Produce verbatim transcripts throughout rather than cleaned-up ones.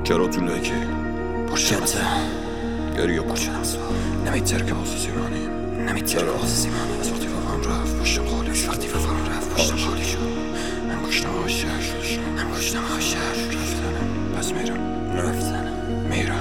چرا تو لکی پرشده گریه پرشده نمیتر که واسه سیمانیم نمیتر که واسه سیمانیم از وقتی وفام رفت پشتم خالی شد وقتی وفام رفت پشتم خالی شد هم گشتم های شهر هم گشتم های شهر رفتنم پس میرم رفتنم میرم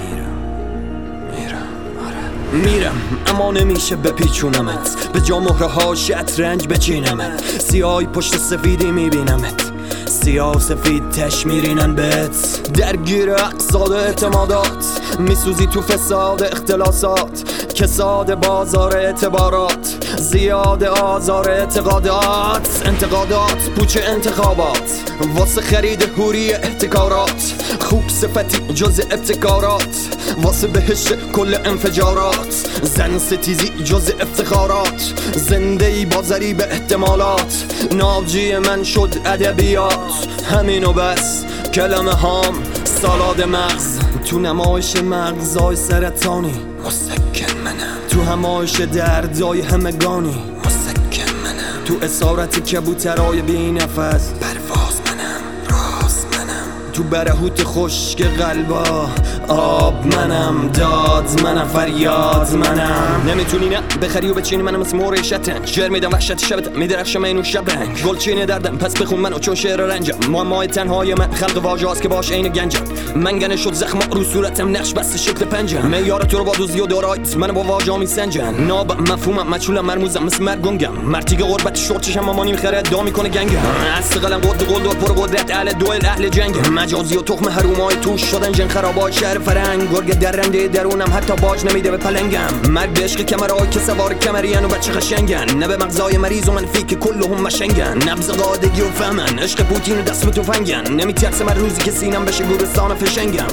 میرم آره میرم اما نمیشه بپیچونمت به جا مهره ها شطرنج بچینمت سیاهی پشت سفیدی میبینمت سیاه و سفید تش میرینن بهت درگیر اقصاد اعتمادات میسوزی تو فساد اختلاسات کساد بازار اعتبارات زیاد آزار اعتقادات انتقادات پوچ انتخابات واسه خرید حوری احتکارات خوب صفتی جز ابتکارات واسه بهش کل انفجارات زن ستیزی جز افتخارات زنده ای با ضریب احتمالات ناجی من شد ادبیات همینو بس کلمه هام سالاد مغز تو نمایش مغزای سرطانی مسکن منم تو همایش دردای همگانی مسکن منم تو اسارت کبوترای بی نفس پرواز منم راز منم تو برهوت خشک قلبا آب منم داد منم فریاد منم نمیتونی نه بخری و بچینی منم مثل موره شطرنج شعر میدم وحشت شبت میدرخشم اینو شبنگ گلچین دردم پس بخون منو چون شعر رنجم معمای تنهای من خلق واژه‌است که باش عین گنجم منگنه شد زخم رو صورتم نقش بس شکل پنجم معیار تو رو با دوزی و دارایت منو با واژه‌ها میسنجن ناب مفهومم مچولم مرموزم مثل مرگونگم مرتیگ غربت شورت چشم مامانی میخره ادعا میکنه گنگم استقلم قد قلدر پر قدرت اهل دوئل اهل جنگ مجازی و تخم حرومای توش شدن جن خرابای شهر فرنگ گرگ درنده درونم حتی باج نمیده به پلنگم مرگ به عشق کمرهای که سوار کمرین و بچه خشنگن نه به مغزای مریض و منفی که کلهم مشنگن نبض قادگی و فهمن عشق پوتین و دست به تفنگن نمیترسم من روزی که سینم بشه گورستان فشنگم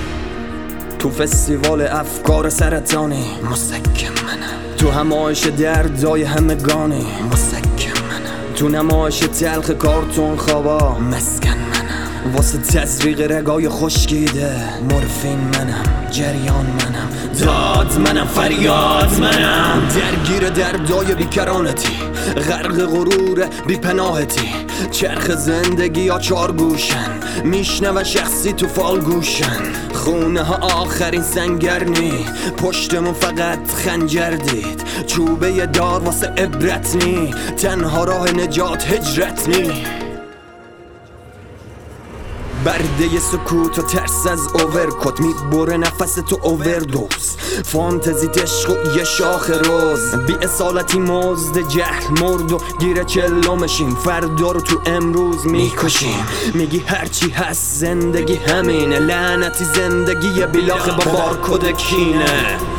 تو فستیوال افکار سرطانی مسکن منم تو همایش دردای همگانی مسکن منم تو نمایش تلخ کارتون خوابا مسکن منم واسه تزریق رگای خشکیده مورفین منم جریان منم داد منم فریاد منم درگیر دردای بیکرانتی غرق غرور بیپناهتی چرخ زندگی ها چار گوشن میشنون شخصی تو فالگوشن خونه ها آخرین سنگرنی پشتمون فقط خنجر دید چوبه دار واسه عبرت نی تنها راه نجات هجرت نی برده سکوت و ترس از اوورکوت میبره نفس تو اووردوز فانتزی عشق و یه شاخ روز بی اصالتی مزد جهل مرد و گیر چلومشیم فردا رو تو امروز میکشیم میگی هرچی هست زندگی همینه لعنتی زندگی بیلاخ با بارکد کینه